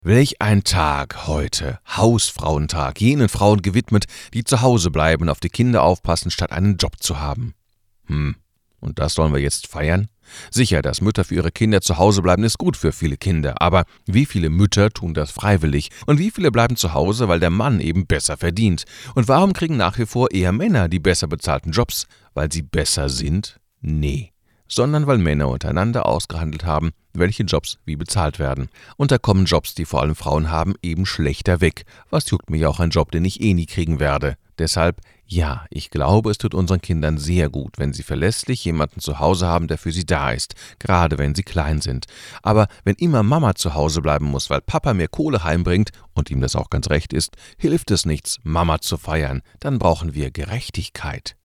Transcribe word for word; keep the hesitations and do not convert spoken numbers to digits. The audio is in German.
Welch ein Tag heute, Hausfrauentag, jenen Frauen gewidmet, die zu Hause bleiben und auf die Kinder aufpassen, statt einen Job zu haben. Hm, und das sollen wir jetzt feiern? Sicher, dass Mütter für ihre Kinder zu Hause bleiben, ist gut für viele Kinder, aber wie viele Mütter tun das freiwillig und wie viele bleiben zu Hause, weil der Mann eben besser verdient? Und warum kriegen nach wie vor eher Männer die besser bezahlten Jobs? Weil sie besser sind? Nee. Sondern weil Männer untereinander ausgehandelt haben, welche Jobs wie bezahlt werden. Und da kommen Jobs, die vor allem Frauen haben, eben schlechter weg. Was juckt mich auch ein Job, den ich eh nie kriegen werde? Deshalb, ja, ich glaube, es tut unseren Kindern sehr gut, wenn sie verlässlich jemanden zu Hause haben, der für sie da ist, gerade wenn sie klein sind. Aber wenn immer Mama zu Hause bleiben muss, weil Papa mehr Kohle heimbringt und ihm das auch ganz recht ist, hilft es nichts, Mama zu feiern. Dann brauchen wir Gerechtigkeit.